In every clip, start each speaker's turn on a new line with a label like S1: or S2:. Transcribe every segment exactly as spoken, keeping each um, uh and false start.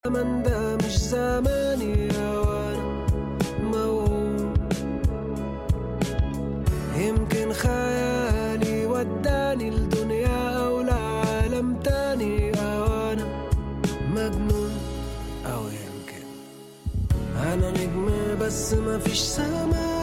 S1: من ده مش زماني وانا موهوم يمكن خيالي وداني لدنيا او لعالم تاني او انا مجنون او يمكن انا نجم بس ما فيش سما.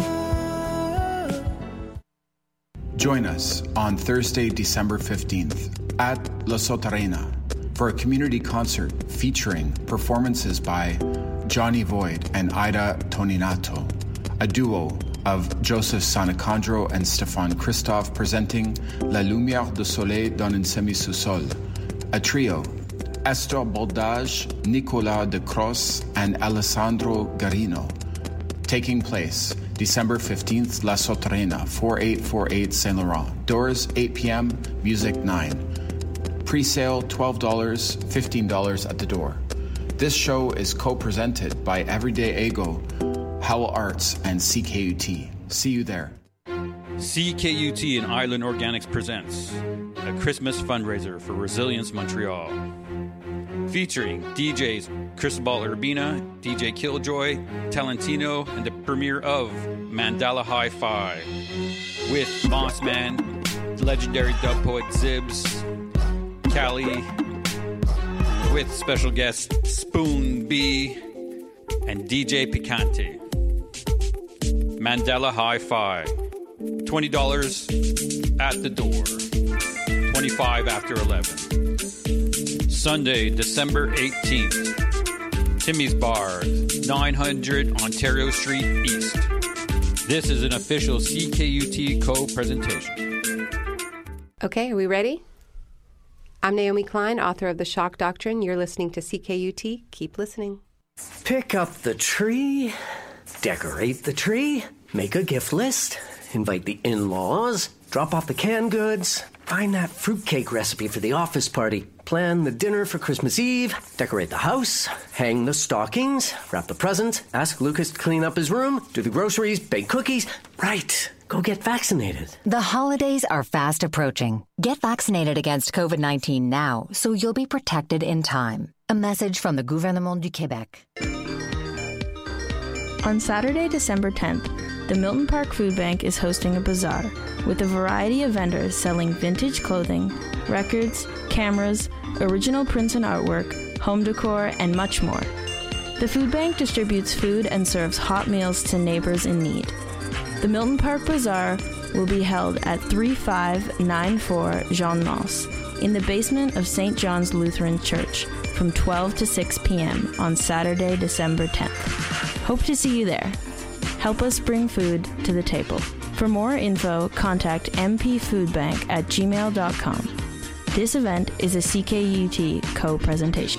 S2: Join us on Thursday, December fifteenth at La Sotarena for a community concert featuring performances by Johnny Void and Ida Toninato, a duo of Joseph Sanacandro and Stéphane Christophe presenting La Lumière du Soleil dans un semi-sous-sol, a trio, Esther Boldage, Nicolas de Cross, and Alessandro Garino, taking place December fifteenth, La Sotarena, forty-eight forty-eight Saint Laurent. Doors, eight p.m., music, nine. Pre-sale, twelve dollars, fifteen dollars at the door. This show is co-presented by Everyday Ego, Howell Arts, and C K U T. See you there.
S3: C K U T and Island Organics presents a Christmas fundraiser for Resilience Montreal. Featuring D Js Cristobal Urbina, D J Killjoy, Talentino, and the premiere of Mandala Hi-Fi with Mossman, legendary dub poet Zibs, Cali, with special guest Spoon B, and D J Picante. Mandala Hi-Fi, twenty dollars at the door, twenty-five dollars after eleven. Sunday, December eighteenth, Timmy's Bar, nine hundred Ontario Street East. This is an official C K U T co-presentation.
S4: Okay, are we ready? I'm Naomi Klein, author of The Shock Doctrine. You're listening to C K U T. Keep listening.
S5: Pick up the tree, decorate the tree, make a gift list, invite the in-laws, drop off the canned goods, find that fruitcake recipe for the office party, plan the dinner for Christmas Eve, decorate the house, hang the stockings, wrap the presents, ask Lucas to clean up his room, do the groceries, bake cookies. Right. Go get vaccinated.
S6: The holidays are fast approaching. Get vaccinated against covid nineteen now so you'll be protected in time. A message from the Gouvernement du Québec.
S7: On Saturday, December tenth, the Milton Park Food Bank is hosting a bazaar with a variety of vendors selling vintage clothing, records, cameras, original prints and artwork, home decor, and much more. The food bank distributes food and serves hot meals to neighbors in need. The Milton Park Bazaar will be held at thirty-five ninety-four Jean Mance in the basement of Saint John's Lutheran Church from twelve to six p.m. on Saturday, December tenth. Hope to see you there. Help us bring food to the table. For more info, contact m p food bank at gmail dot com. This event is a C K U T co-presentation.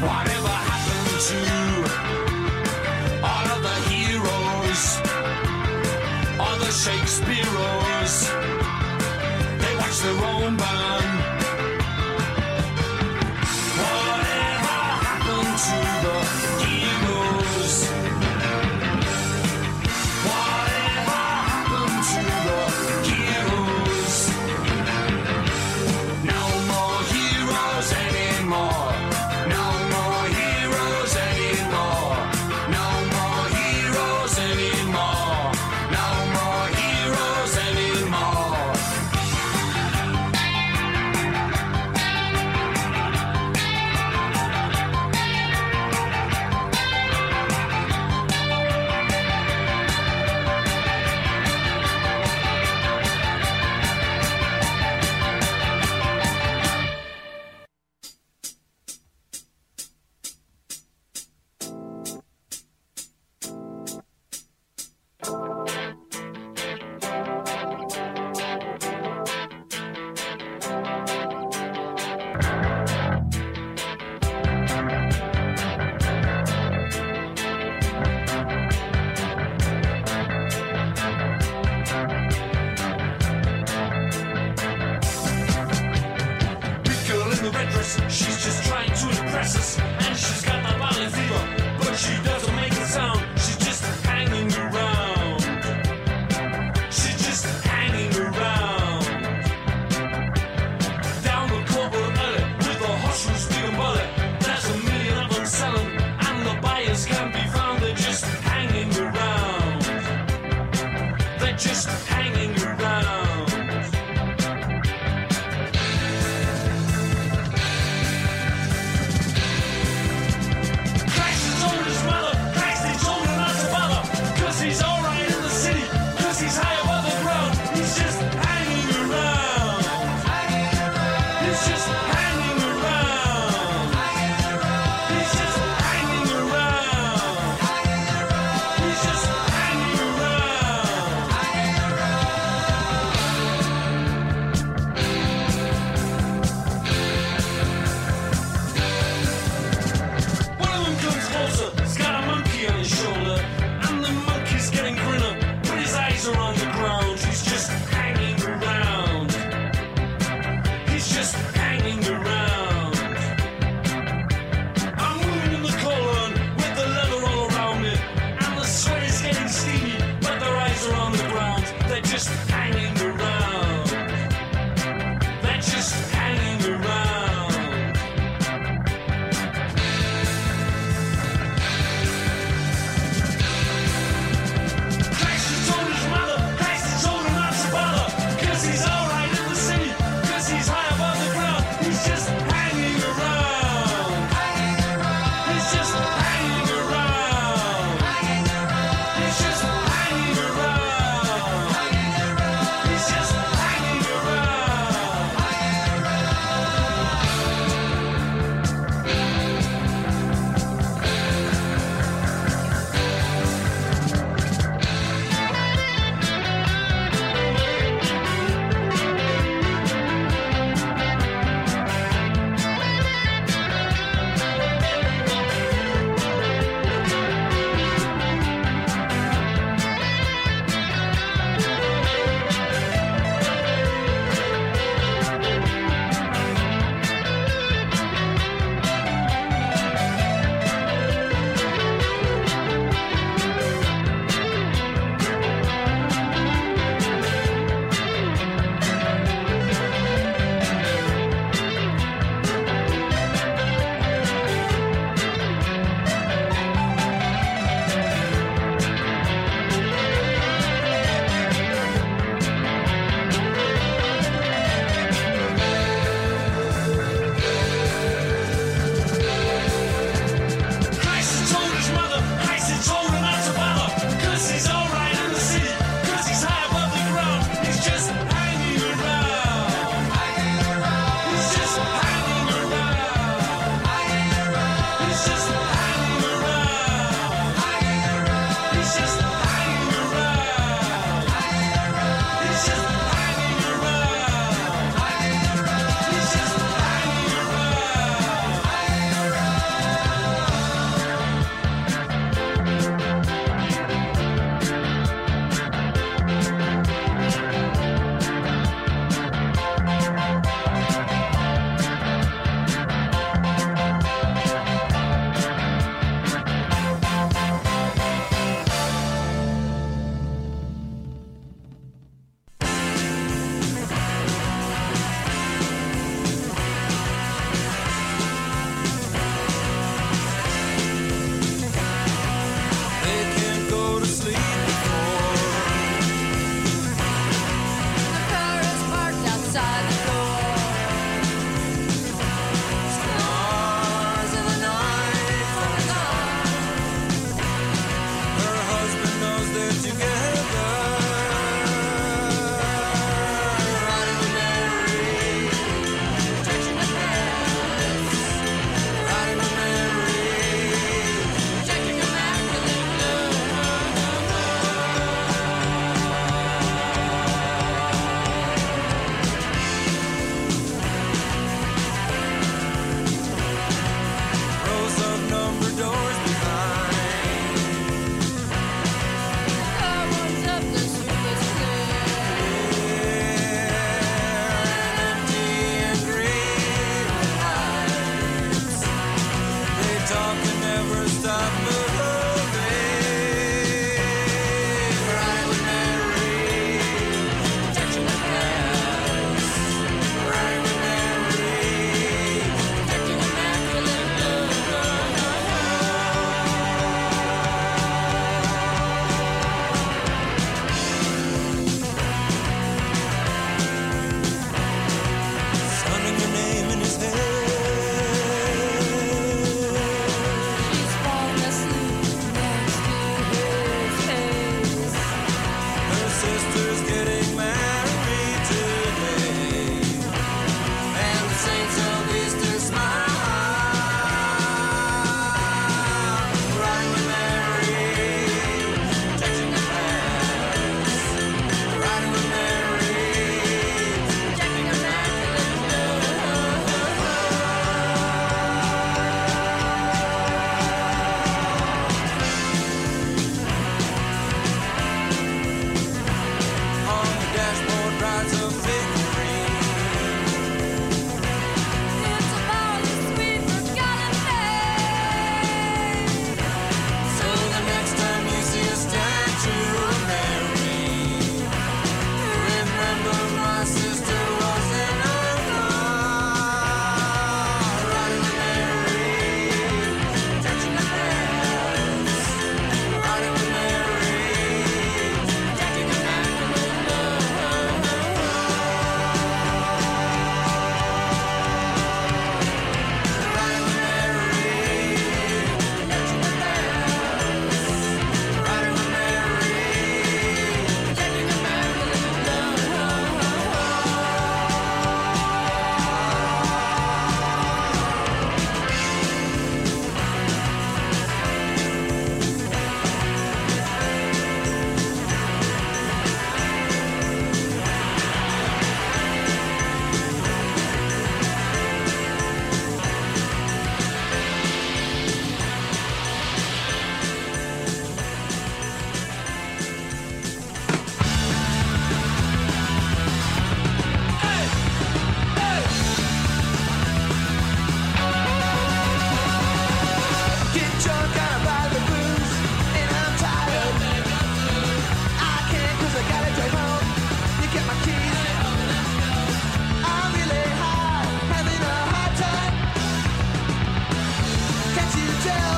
S8: Whatever happened to all of the heroes, all the Shakespeareos? They watch their own burn. Whatever happened to the heroes? Whatever happened to the heroes? No more heroes anymore. No more heroes anymore. No more heroes anymore. No more heroes anymore.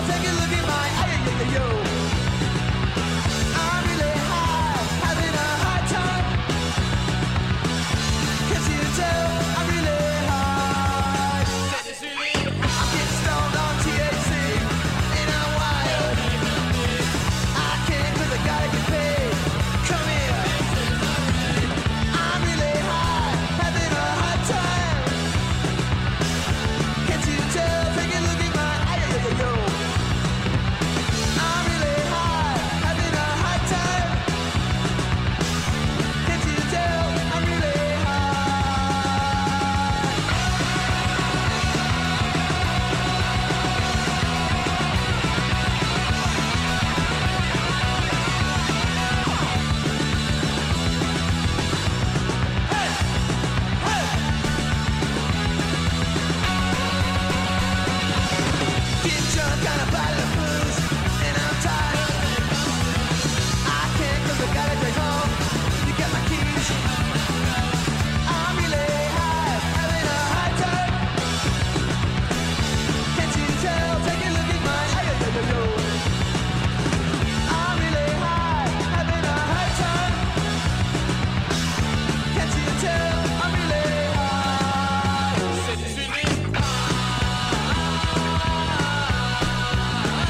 S1: take a look at my ay-yo-yo-yo. I'm really high, having a hard time. Can't you tell I'm really high? I'm getting stoned on T H C, and I'm wired. I can't 'cause I gotta get paid. Come here. I'm really high, having a hard time. Can't you tell? Take a look at my ay-yo-yo-yo. I'm really high, having a hard time. Can't you tell? I'm really getting drunk on a bottle of booze, and I'm tired. I can't 'cause I gotta drive home. You got my keys. I'm really high, having a hard time. Can't you tell? Take a look at my ay-yo-yo-yo. I'm really high, having a hard time. Can't you tell? I'm really high.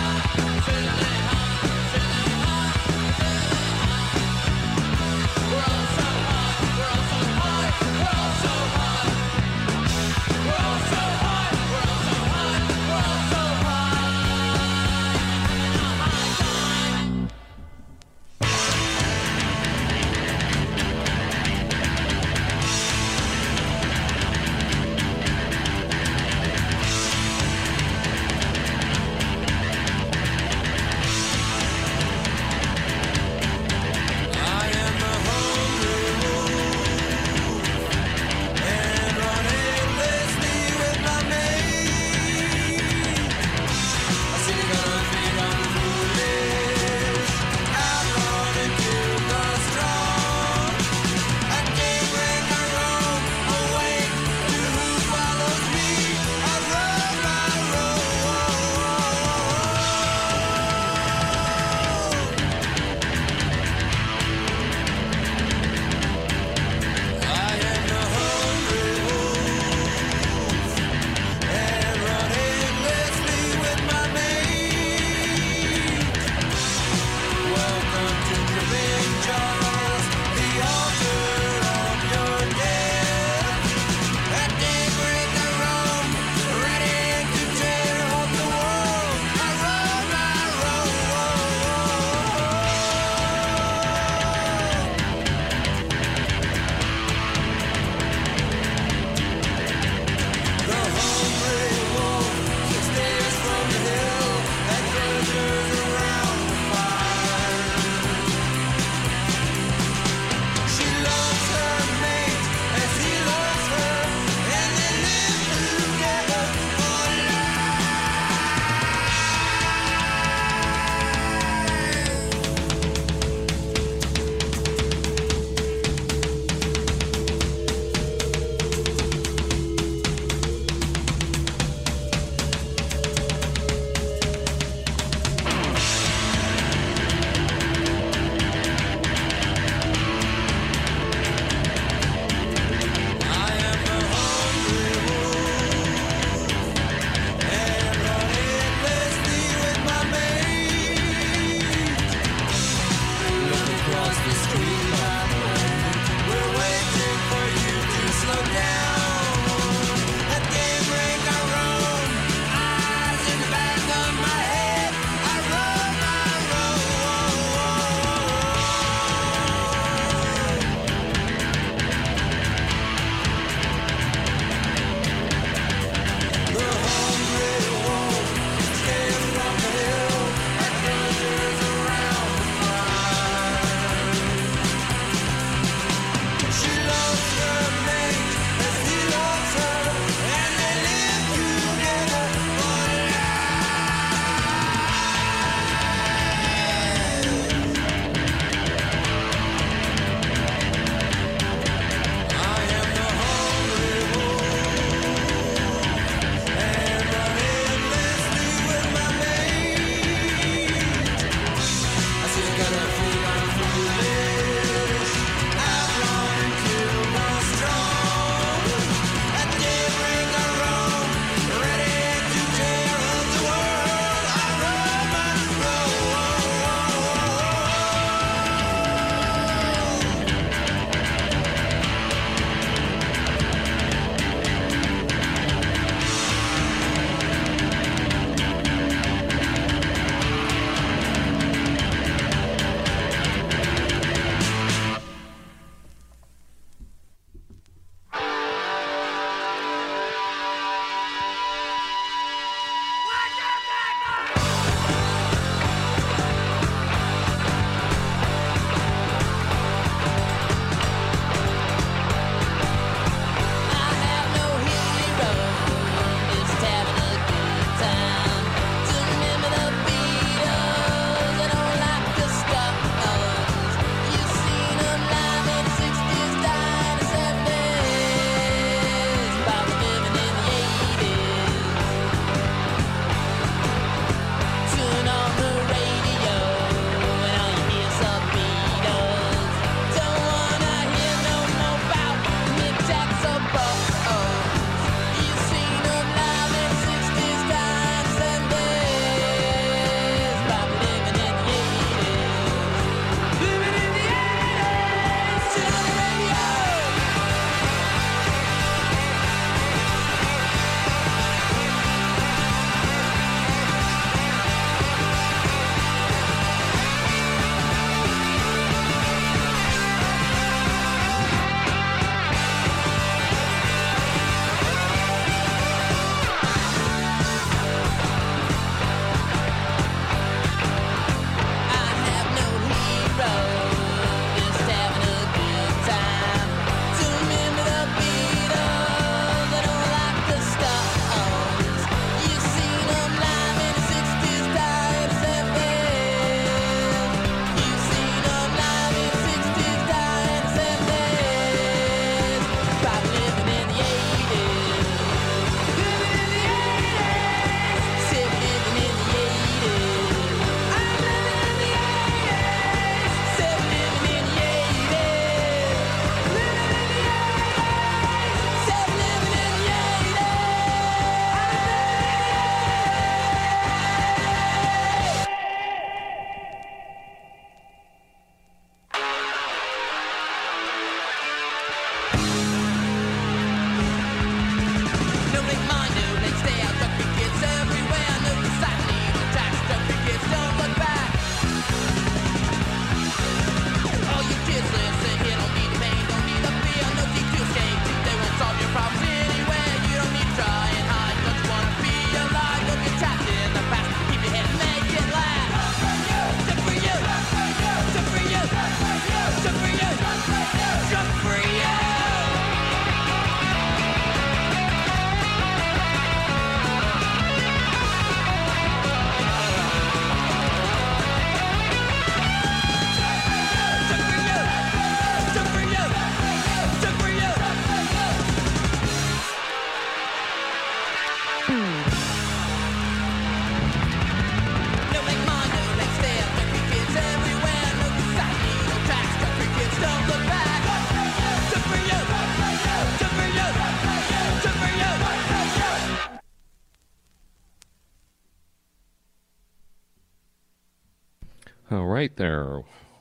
S9: All right there.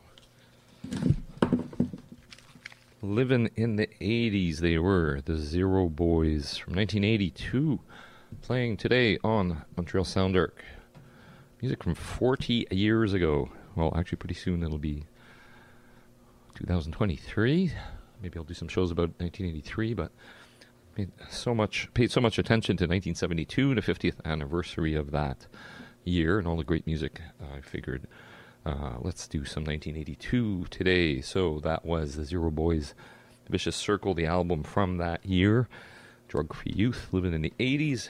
S9: Living in the eighties, they were the Zero Boys from nineteen eighty-two, playing today on Montreal Sound Arc. Music from forty years ago. Well, actually, pretty soon it'll be two thousand twenty-three. Maybe I'll do some shows about nineteen eighty-three, but made so much, paid so much attention to nineteen seventy-two, the fiftieth anniversary of that year, and all the great music. I figured, uh, let's do some nineteen eighty-two today. So that was the Zero Boys, Vicious Circle, the album from that year. Drug-free youth living in the eighties.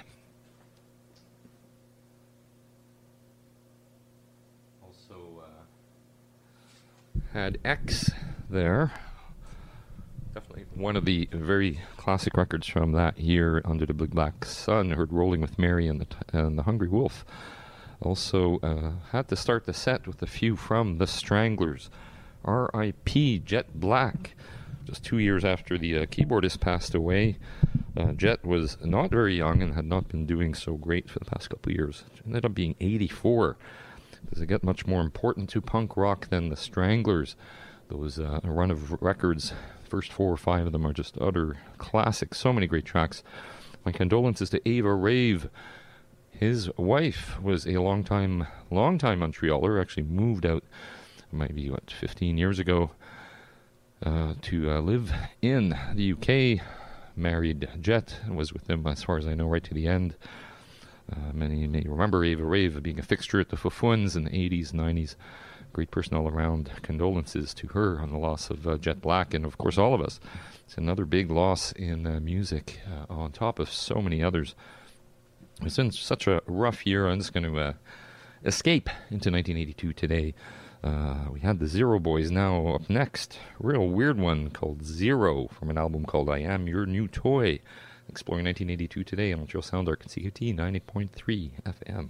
S9: Also uh, had X there. Definitely one of the very classic records from that year, Under the Big Black Sun. Heard Rolling with Mary and the, t- and the Hungry Wolf. Also uh, had to start the set with a few from the Stranglers. R I P Jet Black. Just two years after the uh, keyboardist passed away, uh, Jet was not very young and had not been doing so great for the past couple of years. It ended up being eighty-four. Does it get much more important to punk rock than the Stranglers? Those uh, a run of records, first four or five of them are just utter classics. So many great tracks. My condolences to Ava Rave. His wife was a long time, long time Montrealer. Actually moved out, maybe what, fifteen years ago, uh, to uh, live in the U K. Married Jet, was with him, as far as I know, right to the end. Uh, many may remember Ava Rave being a fixture at the Fuffuns in the eighties, nineties. Great person all around. Condolences to her on the loss of uh, Jet Black, and of course all of us. It's another big loss in uh, music, uh, on top of so many others. It's been such a rough year. I'm just going to uh, escape into nineteen eighty-two today. Uh, we had the Zero Boys. Now up next, a real weird one called Zero from an album called I Am Your New Toy. Exploring nineteen eighty-two today on Montreal Sound Arc and C Q T ninety point three F M.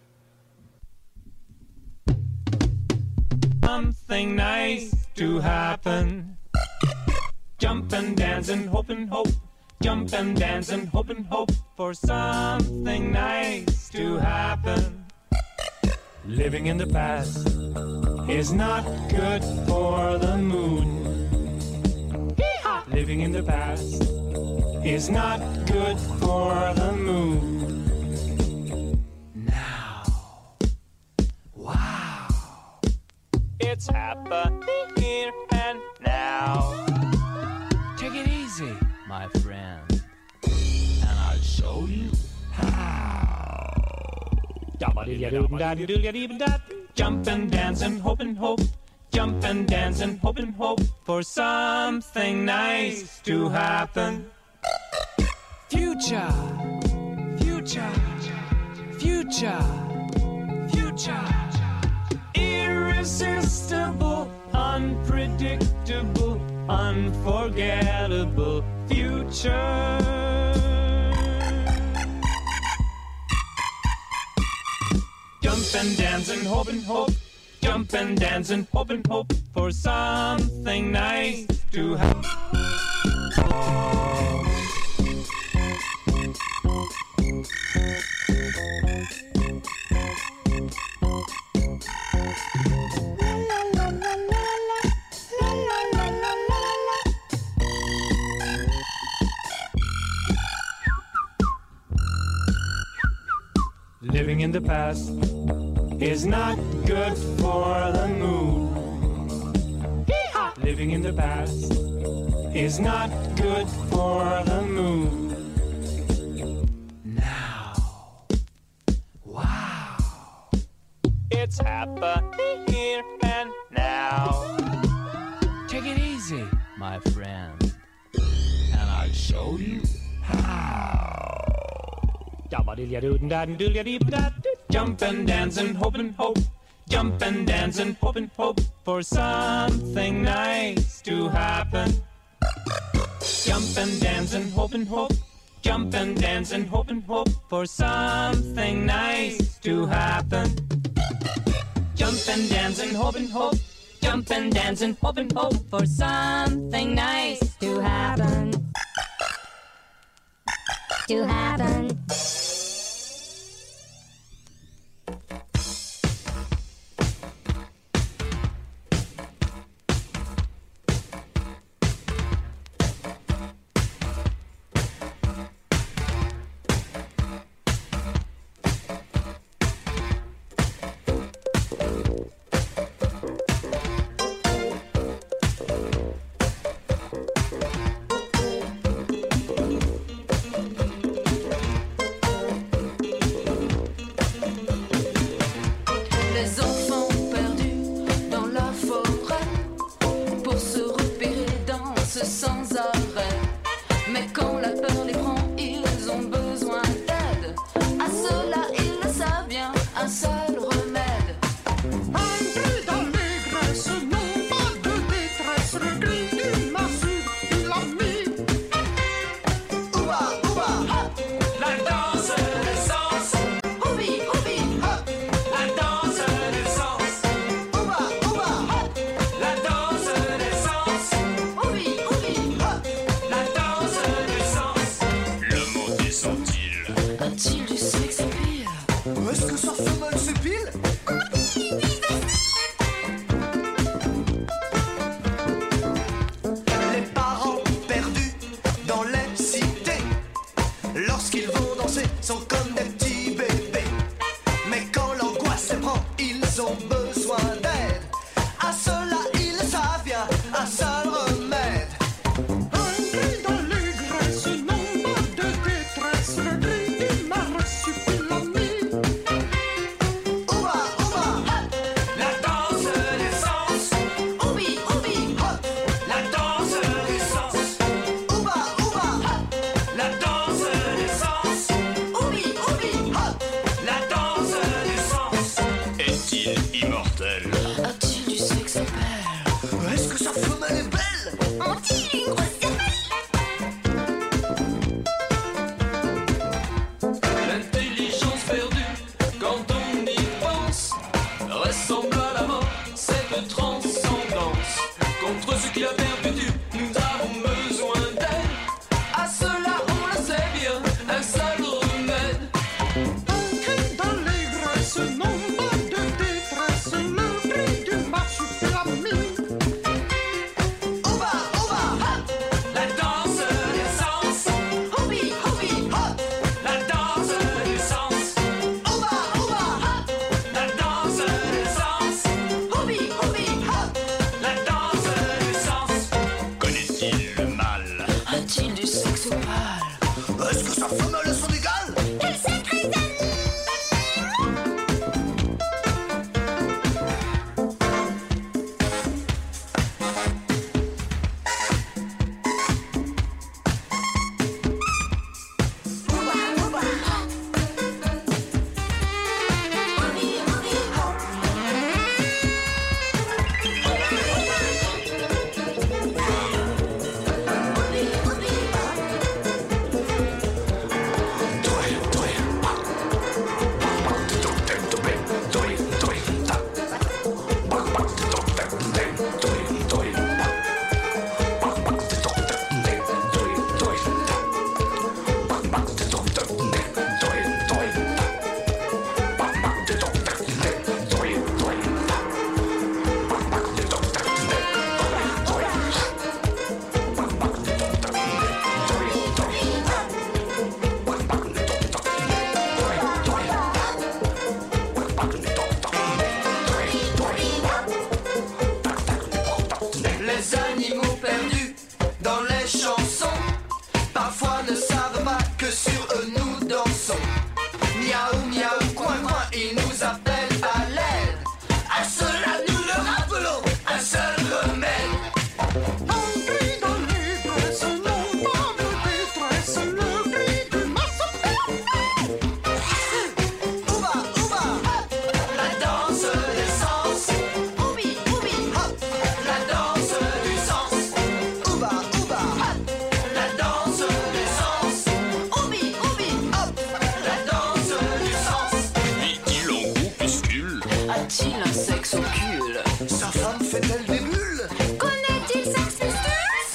S10: Something nice to happen. Jump and dance and hope and hope. Jump and dance and hope and hope for something nice to happen. Living in the past is not good for the mood. Living in the past is not good for the mood. Now, wow, it's happening here and now. Take it easy, my friend, and I'll show you how. Jump and dance and hope and hope. Jump and dance and hope and hope for something nice to happen. Future, future, future, future. Irresistible, unpredictable, unforgettable future. Jump and dance and hope and hope. Jump and dance and hope and hope for something nice to happen. Living in the past is not good for the mood. Living in the past is not good for the mood. Now, wow, it's happening here and now. Take it easy, my friend, and I'll show you how. Jump and dance and hope and hope. Jump and dance and hope and hope for something nice to happen. Jump and dance and hope and hope. Jump and dance and hope and hope for something nice to happen. Jump and dance and hope and hope. Jump and dance and hope and hope for something nice to happen.
S11: To happen.
S1: Est-ce que ça fait mal ses piles? Les parents perdus dans les cités, lorsqu'ils vont danser, sont comme des petits bébés. Mais quand l'angoisse les prend, ils ont besoin d'aide. À cela, ils le savent bien, un seul remède. Un cri dans l'aigresse, non pas de détresse, le cri du marsupilami. Ouba, ouba, hop, la danse des sens. Oubi, oubi, hop, la danse des sens. Ouba, ouba, hop, la danse des sens. Oubi, oubi, hop, la danse des sens.
S8: Est-il immortel?
S1: A-t-il du sexe en paire? Est-ce que sa femelle est belle? Ont-ils une grosse
S8: L'intelligence perdue, quand on y pense, ressemble à la mort, cette transcendance. Contre ce qui a perdu, nous avons besoin d'aide. À cela, on le sait bien, un seul remède.
S1: Un cri dans l'aigresse, non pas de détresse, le cri du marsupilami. Ouba, ouba, hop,
S8: La danse des sens,
S1: oubi, oubi, hop,
S8: la danse des sens,
S1: ouba, ouba, hop,
S8: la danse des sens,
S1: oubi, oubi, hop.
S8: la danse des sens. Connaît-il le mal?
S1: A-t-il du sexe pâle? Est-ce que sa femelle sont égales? Quel sacré Les animaux perdus dans les chansons parfois ne savent pas que sur eux nous dansons. Miaou, miaou, coin, coin, ils nous appellent à l'aide. À cela nous le rappelons, un seul remède. Un cri dans l'ivresse, non pas de détresse, le cri du marsupilami. Ouba, ouba, hop, la danse des sens. Oubi, oubi, hop, la danse du sens. Ouba, ouba, hop, la danse des sens. Oubi, oubi, hop, la danse du sens.
S8: Vit-il en groupuscule?
S1: A-t-il un sexe ocule? Sa femme fait-elle des bulles? Connaît-il Sextus?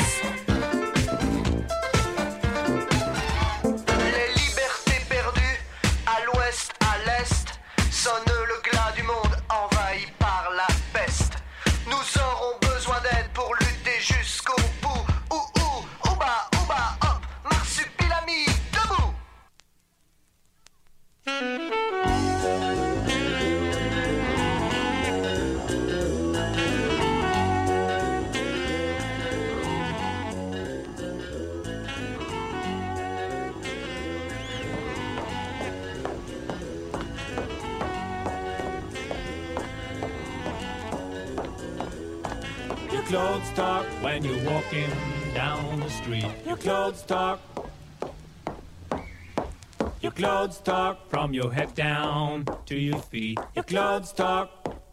S1: Les libertés perdues, à l'ouest, à l'est, sonne le glas du monde envahi par la peste. Nous aurons besoin d'aide pour lutter jusqu'au bout. Ouh, ouh, ouba, ouba, hop, marsupilami, debout.
S10: Your clothes talk when you're walking down the street. Your clothes talk. Your clothes talk from your head down to your feet. Your clothes talk.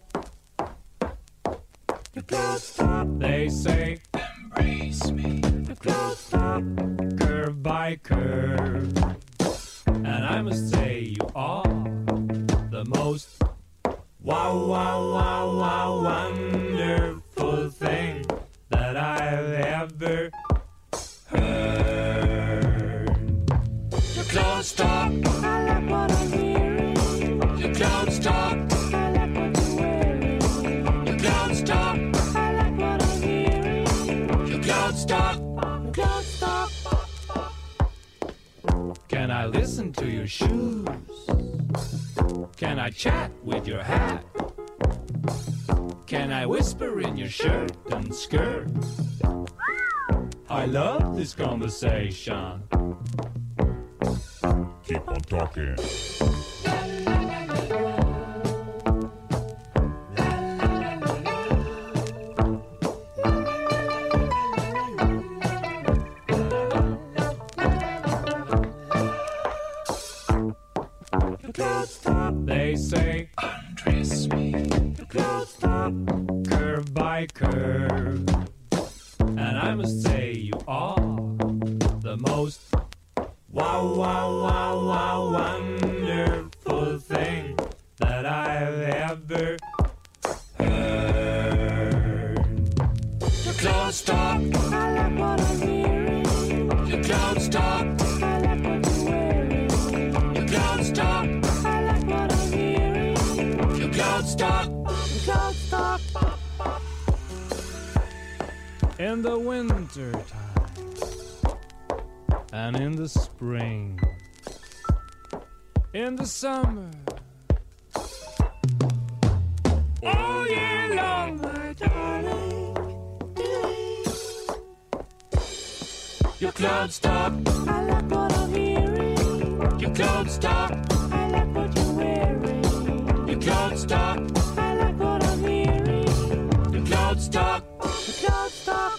S10: Your clothes talk. They say, embrace me. Your clothes talk. Curve by curve. And I must say you are the most wow, wow, wow, wow, wonderful thing that I've ever heard. Your clothes talk. I like what I'm hearing. your shoes? Can I chat with your hat? Can I whisper in your shirt and skirt? I love this conversation.
S11: Keep on talking.
S10: They say, undress me. The clouds stop, curve by curve. And I must say, you are the most wow, wow, wow, wow, wonderful thing that I've ever heard. Your clouds stop, I like what I'm hearing. Your clouds stop, I like what you're wearing. Your clouds stop. Cloudstock, Cloudstock. In the winter time, and in the spring, in the summer, all year long, my darling. Your Cloudstock, I like what I'm hearing. Your Cloudstock, I like what you're wearing. Your Cloudstock, I like what I'm hearing. Your Cloudstock, your Cloudstock.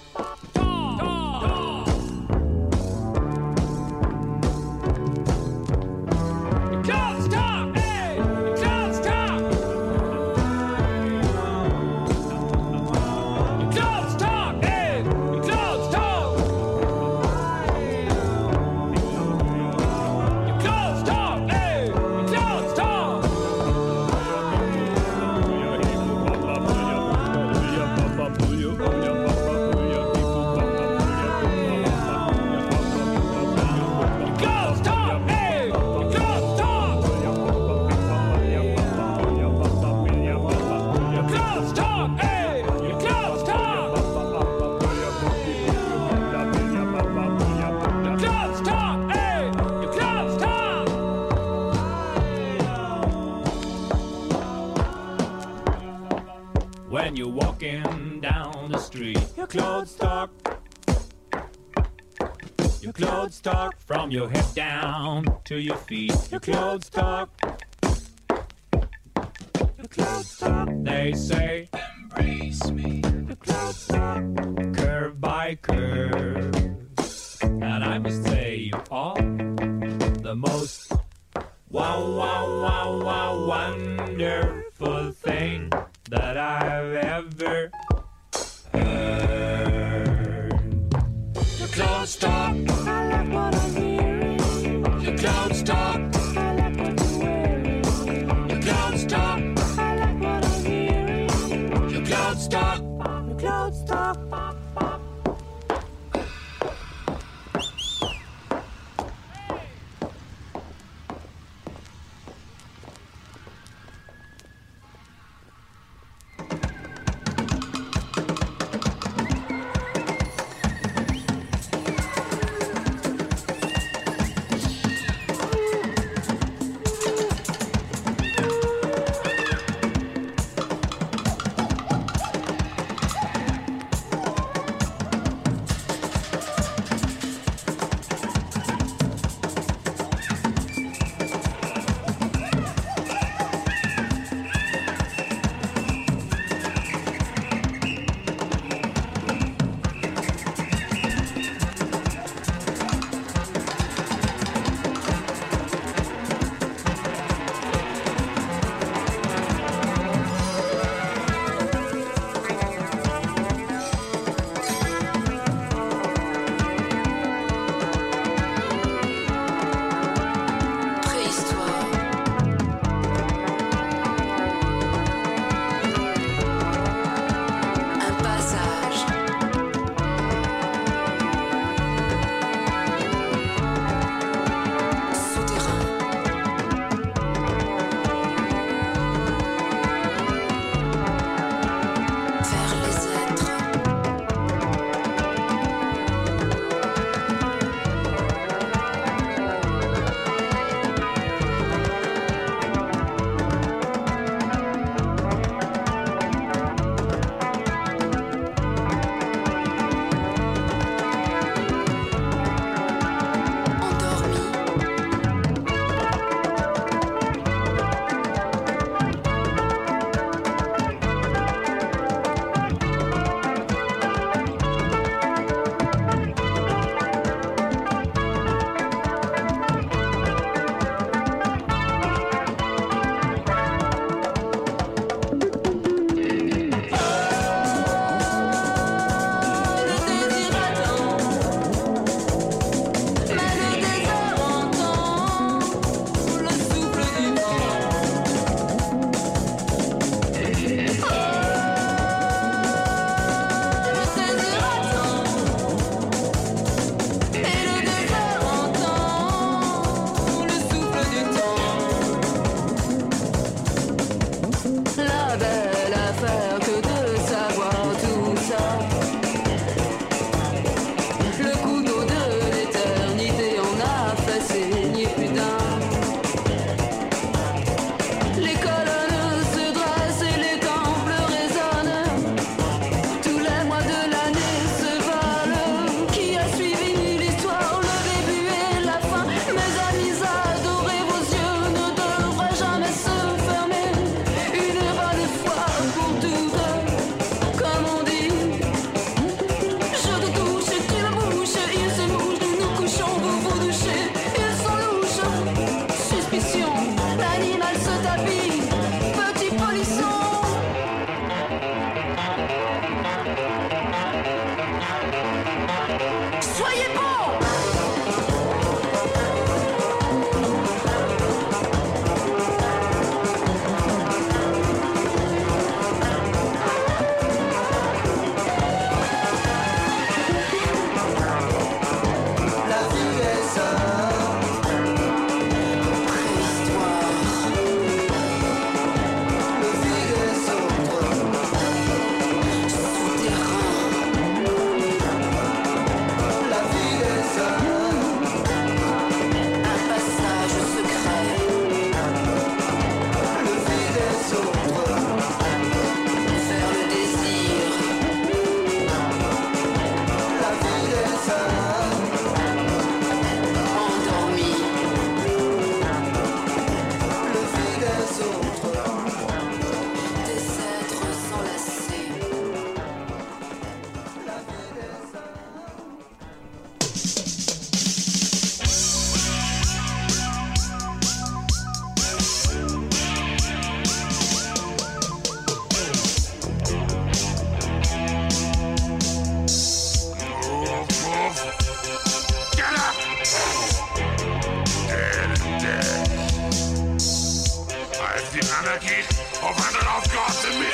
S10: When you're walking down the street, your clothes talk. Your clothes talk from your head down to your feet. Your clothes talk. Your clothes talk. They say, embrace me. Your clothes talk. Curve by curve. And I must say you are the most wow, wow, wow, wow, wonderful thing that I've ever heard. Your clothes talk, I like what I'm hearing. Your clothes talk, I like what you're wearing. Your clothes talk, I like what I'm hearing. Your clothes talk, your clothes talk.
S11: La belle affaire que de savoir tout ça. Le couteau de l'éternité en a fait saigner plus d'un. Les colonnes se dressent et les temples résonnent. Tous les mois de l'année se valent. Qui a suivi l'histoire, le début et la fin? Mes amis adorés, vos yeux ne devraient jamais se fermer. Une bonne fois pour toutes, comme on dit. Je te touche, tu me bouches, il se mouche, nous nous couchons, vous vous douchez. Ils sont louches, suspicion, l'animal se tapit, petit polisson. Soyez bons!
S1: La vie est ça. Préhistoire. Le vide est sombre. Souterrain. La vie est ça. Un passage secret. Le vide est sombre. Vers le désir. La vie est ça. Endormi. Le vide est sombre. Des êtres s'enlacer. La vie est ça.
S12: Move, move. Get up! Dead is dead. I feel anarchy of hundred of gods in me.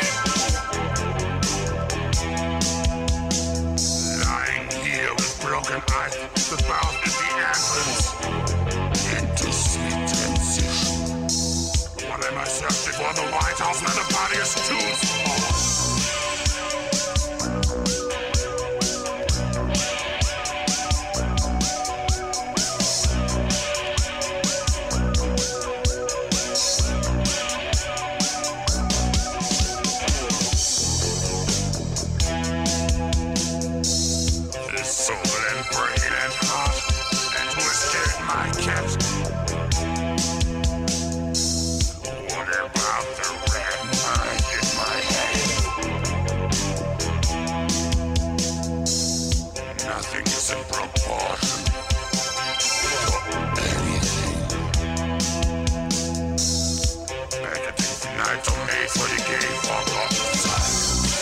S12: Lying here with broken eyes, the bound at the entrance into sweet transition. What am I searching for? The White House when the body is too small. The soul and brain and heart and twisted my cat. What about the red mind in my head? Nothing is in proportion to anything. Negative night are made for the gay forgotten side.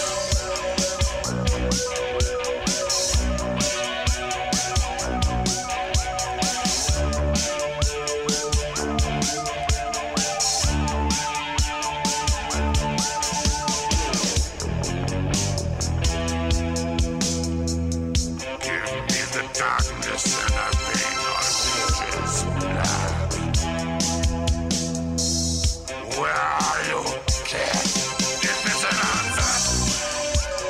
S12: Give me the darkness and I pay my wages black. Where are you, cat? Give me an answer.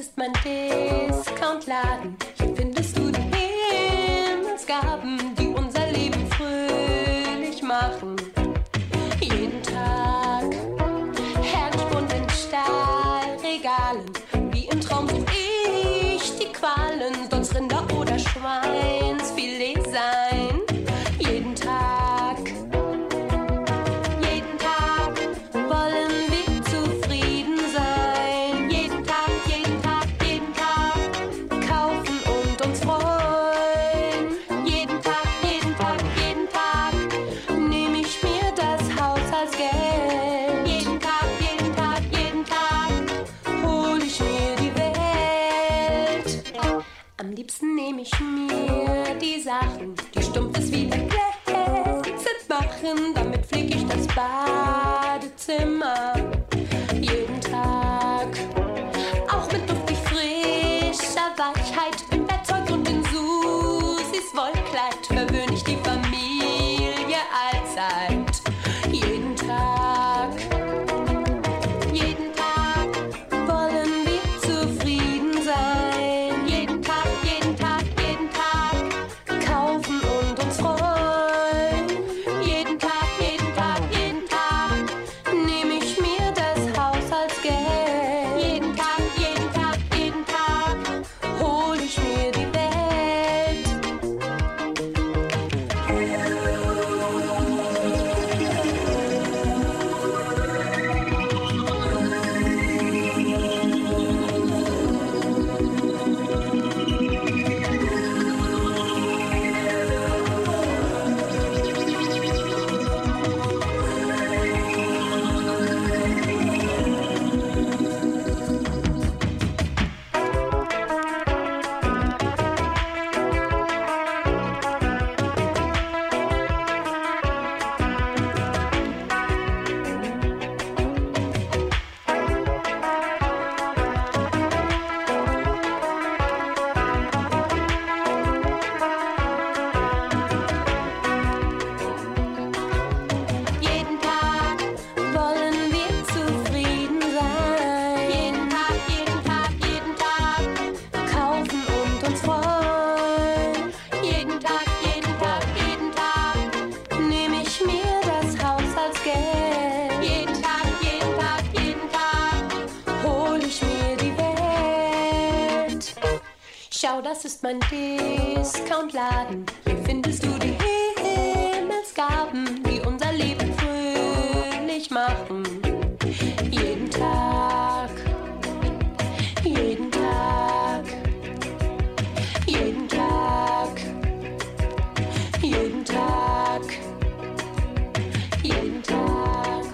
S13: ist mein Discountladen. Hier findest du die Himmelsgaben, die unser Leben fröhlich machen. Jeden Tag herrlich bunt in Stahlregalen. Wie im Traum such ich die Qualen, soll's Rinder oder Schweinsfilet sein. Jeden Tag, jeden Tag wollen wir zufrieden sein. Jeden Tag, jeden Tag, jeden Tag kaufen und uns freuen. Jeden Tag, jeden Tag, jeden Tag nehme ich mir das Haus als Geld. Jeden Tag, jeden Tag, jeden Tag hol ich mir die Welt. Am liebsten nehme ich mir die Sachen, die stumpfes wieder glänzend machen. Damit pfleg ich das Badezimmer. Jeden Tag, auch mit duftig frischer Weichheit. Im Bettzeug und in Susis Wollkleid verwöhn ich die Familie allzeit. Jeden Tag, jeden Tag wollen wir zufrieden sein. Jeden Tag, jeden Tag, jeden Tag kaufen und uns freuen. Jeden Tag, jeden Tag, jeden Tag nehme ich mir das Haus als Geld. Jeden Tag, jeden Tag, jeden Tag hol ich mir die Welt. Jeden Tag wollen wir zufrieden sein. Jeden Tag, jeden Tag, jeden Tag kaufen und uns freuen. Jeden Tag, jeden Tag, jeden Tag nehme ich mir das Haus als Geld. Jeden Tag, jeden Tag, jeden Tag hol ich mir die Welt. Schau, das ist mein Discountladen. Hier findest du die Himmelsgaben, die unser Leben fröhlich machen. Jeden Tag, jeden Tag, jeden Tag, jeden Tag, jeden Tag.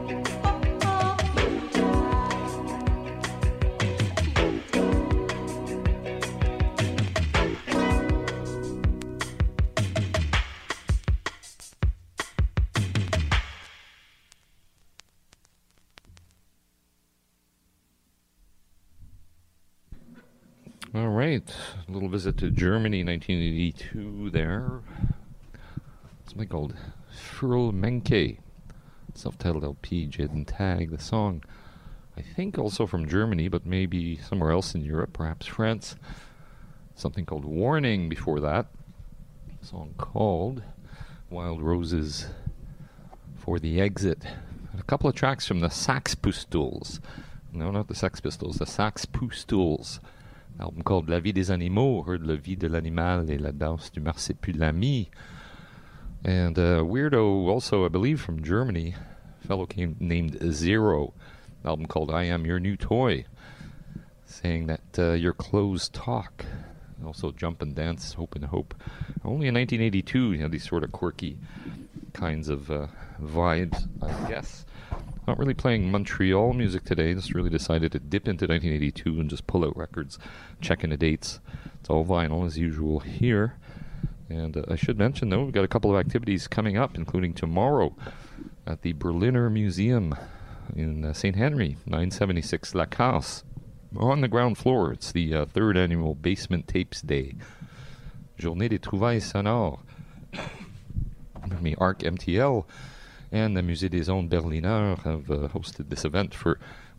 S9: All right, a little visit to Germany, nineteen eighty-two there. Something called Frühl Menke, self-titled L P, Jeden Tag. The song, I think also from Germany, but maybe somewhere else in Europe, perhaps France. Something called Warning before that. A song called Wild Roses for the Exit. And a couple of tracks from the Sax Pistols. No, not the Sex Pistols, the Sax Pistols. Album called La Vie des Animaux, heard La Vie de l'Animal et la Danse du Marsupilami. And uh, Weirdo, also, I believe, from Germany, a fellow came named Zero, album called I Am Your New Toy, saying that uh, your clothes talk. And also Jump and Dance, Hope and Hope. Only in nineteen eighty-two, you know, these sort of quirky kinds of uh, vibes, I guess. Not really playing Montreal music today, just really decided to dip into nineteen eighty-two and just pull out records, checking the dates. It's all vinyl as usual here. And uh, I should mention, though, we've got a couple of activities coming up, including tomorrow at the Berliner Museum in uh, Saint Henry, nine seventy-six La Casse. On the ground floor, it's the uh, third annual Basement Tapes Day. Journée des Trouvailles Sonores. Me, ARC M T L and the Musée des Ondes Berliner have uh, hosted this event for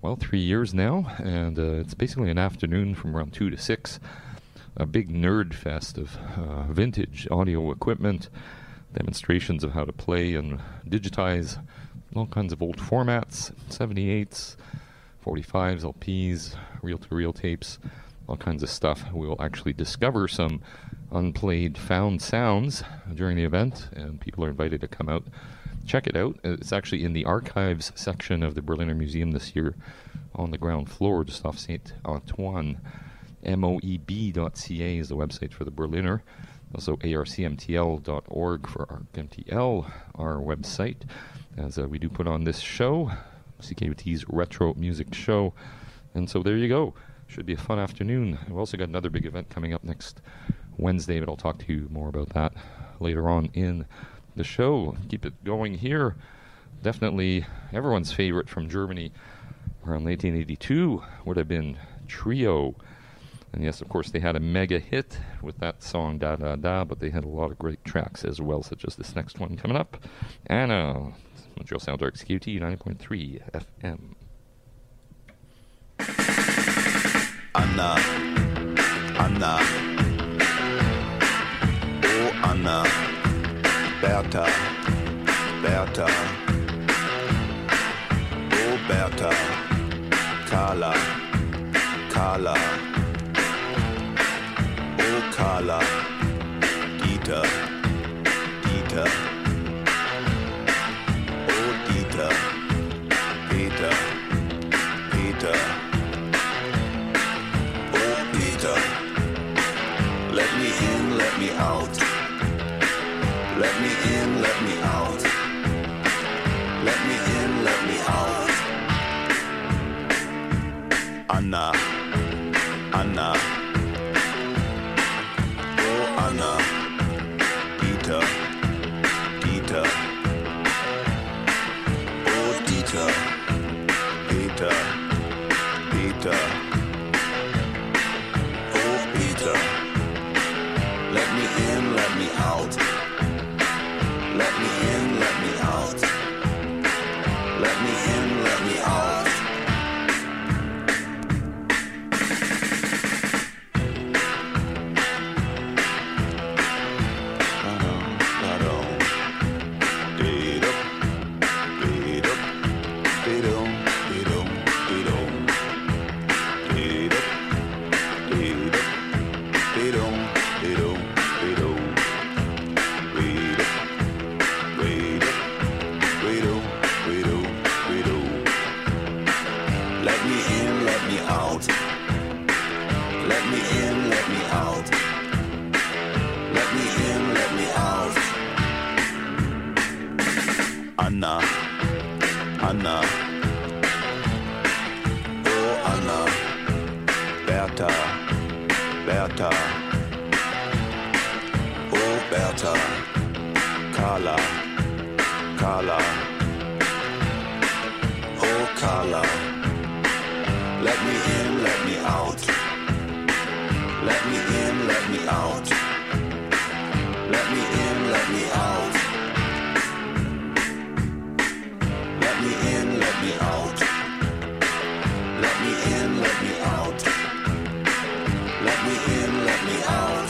S9: well, three years now, and uh, it's basically an afternoon from around two to six. A big nerd fest of uh, vintage audio equipment, demonstrations of how to play and digitize all kinds of old formats, seventy-eights, forty-fives, L Ps, reel-to-reel tapes, all kinds of stuff. We will actually discover some unplayed found sounds during the event, and people are invited to come out, check it out. It's actually in the archives section of the Berliner Museum this year on the ground floor, just off Saint Antoine. moeb dot c a is the website for the Berliner. Also A R C M T L dot org for our M T L, our website, as uh, we do put on this show, C K U T's Retro Music Show. And so there you go. Should be a fun afternoon. We've also got another big event coming up next Wednesday, but I'll talk to you more about that later on in the show. Keep it going here. Definitely everyone's favorite from Germany around nineteen eighty-two would have been Trio. And yes, of course, they had a mega hit with that song, Da Da Da, but they had a lot of great tracks as well, such as this next one coming up. Anna, Montreal Sound Dark C Q T ninety point three F M.
S14: Anna, Anna, oh Anna, Bertha, Bertha, oh Bertha, Carla, Carla, oh Carla, Dieter, Dieter, oh Dieter, Peter, Peter, oh Peter, let me in, let me out, let me in, let me out, let me in, let me out. Anna, Anna, oh Anna, Dieter, Dieter, oh Dieter, Peter, Peter, oh Peter, let me in, let me out, let me in, let me out, let me in, let me out. Anna, Anna, oh Anna, Bertha, Bertha, oh Bertha, Carla, Carla, oh Carla, let me in, let me out, let me in, let me out, let me in, let me out. Let me in, let me out. Let me in, let me out. Let me in, let me out.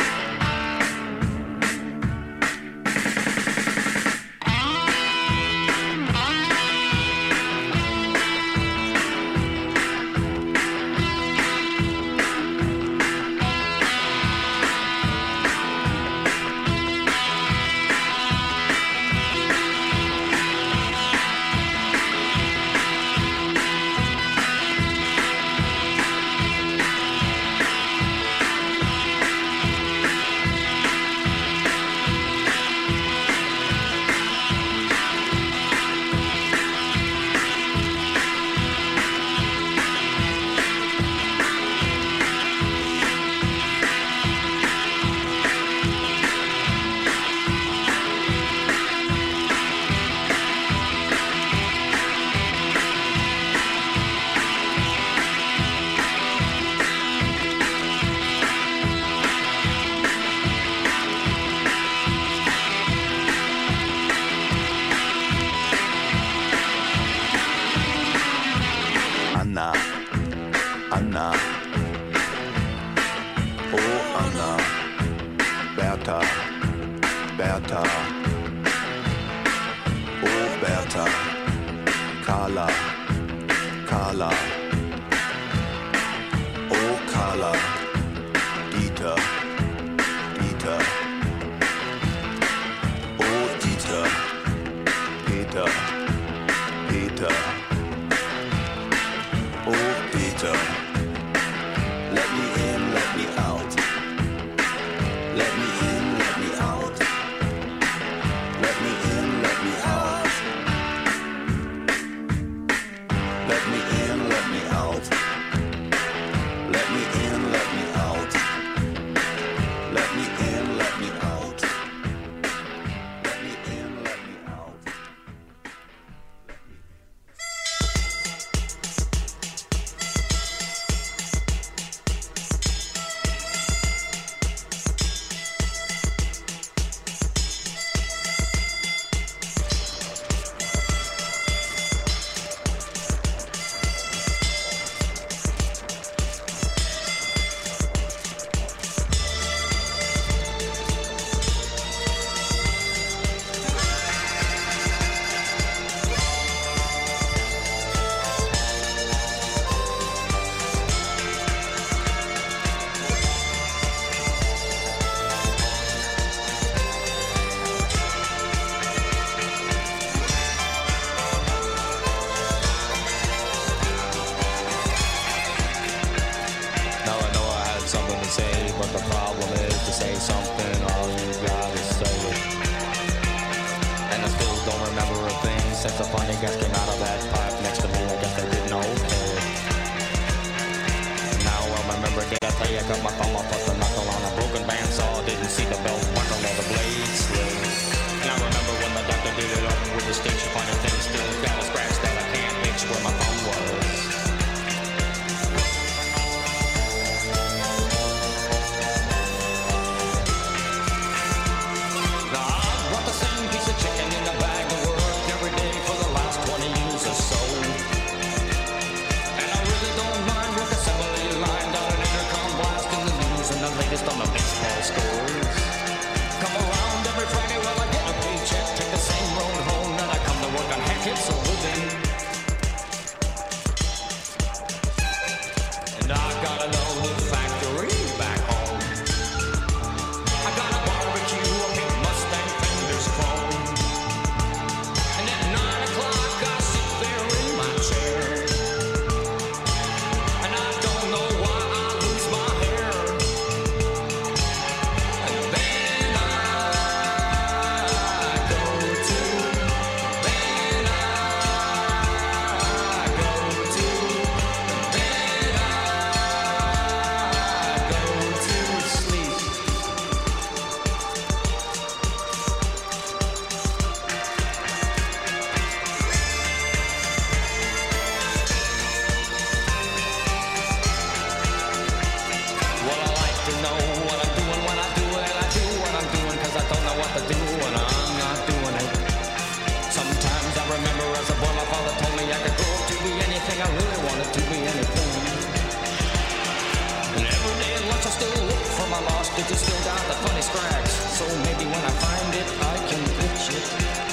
S14: Bertha, Bertha, oh Bertha, Carla, Carla, oh Carla, Dieter, Dieter, oh Dieter, Peter, Peter, oh Peter, let me in, let me out. Let me in, let me out. Let me in, let me out. Let me in, let me out. Let me in, let me out. Let me in, let me out. Let me in, let me out.
S15: Now I know I had something to say, but the problem is to say something, all you gotta say it. And I still don't remember a thing since the funny guys came out of that pipe next to me. I guess they didn't okay. Now I remember, did I tell you I cut my thumb off with the knuckle on a broken bandsaw? Didn't see the belt buckle or the blade slit. And I remember when the doctor did it up with the stitch, funny thing still got a scratch that I can't fix where my thumb was. On the baseball scores. Come around every Friday while I get a paycheck. Take the same road home that I come to work on. Heck, it's a living. And I got a load factory back home. I got a barbecue, a pink Mustang, fenders chrome. And at nine o'clock I sit there in my chair. And I don't know why I lose my hair. I really wanted to be anything. And every day at lunch I still look for my lost digits, still got the funny scratch. So maybe when I find it, I can pitch it.